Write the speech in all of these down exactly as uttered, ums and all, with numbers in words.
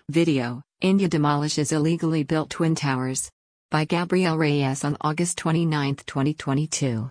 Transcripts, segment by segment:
Video: India demolishes illegally built Twin Towers. By Gabriel Reyes on August twenty-ninth, twenty twenty-two.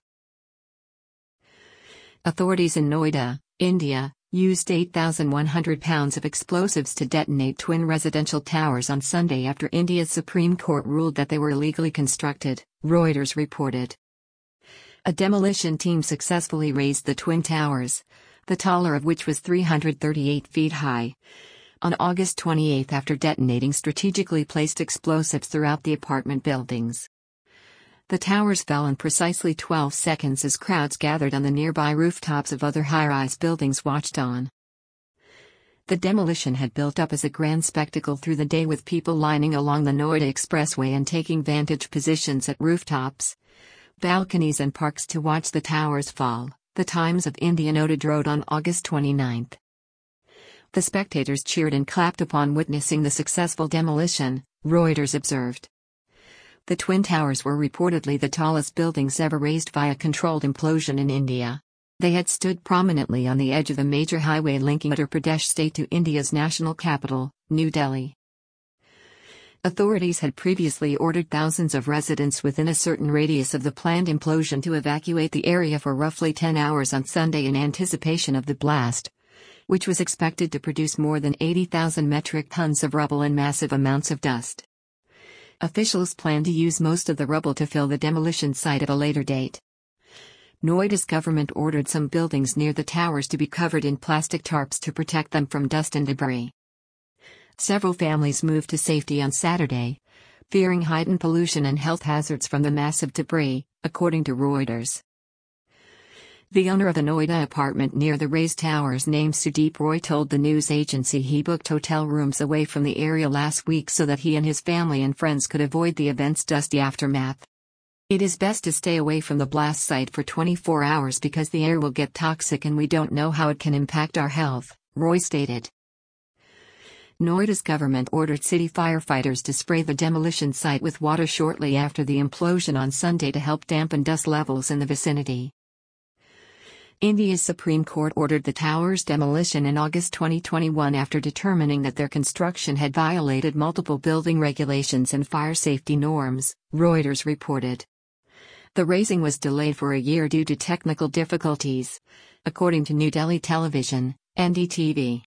Authorities in Noida, India, used eight thousand one hundred pounds of explosives to detonate twin residential towers on Sunday after India's Supreme Court ruled that they were illegally constructed, Reuters reported. A demolition team successfully razed the twin towers, the taller of which was three hundred thirty-eight feet high, on August twenty-eighth after detonating strategically placed explosives throughout the apartment buildings. The towers fell in precisely twelve seconds as crowds gathered on the nearby rooftops of other high-rise buildings watched on. The demolition had built up as a grand spectacle through the day, with people lining along the Noida Expressway and taking vantage positions at rooftops, balconies and parks to watch the towers fall, The Times of India noted wrote on August twenty-ninth. The spectators cheered and clapped upon witnessing the successful demolition, Reuters observed. The Twin Towers were reportedly the tallest buildings ever raised via controlled implosion in India. They had stood prominently on the edge of the major highway linking Uttar Pradesh state to India's national capital, New Delhi. Authorities had previously ordered thousands of residents within a certain radius of the planned implosion to evacuate the area for roughly ten hours on Sunday in anticipation of the blast, which was expected to produce more than eighty thousand metric tons of rubble and massive amounts of dust. Officials plan to use most of the rubble to fill the demolition site at a later date. Noida's government ordered some buildings near the towers to be covered in plastic tarps to protect them from dust and debris. Several families moved to safety on Saturday, fearing heightened pollution and health hazards from the massive debris, according to Reuters. The owner of a Noida apartment near the raised towers, named Sudeep Roy, told the news agency he booked hotel rooms away from the area last week so that he and his family and friends could avoid the event's dusty aftermath. "It is best to stay away from the blast site for twenty-four hours because the air will get toxic and we don't know how it can impact our health," Roy stated. Noida's government ordered city firefighters to spray the demolition site with water shortly after the implosion on Sunday to help dampen dust levels in the vicinity. India's Supreme Court ordered the towers' demolition in August twenty twenty-one after determining that their construction had violated multiple building regulations and fire safety norms, Reuters reported. The razing was delayed for a year due to technical difficulties, according to New Delhi Television, N D T V.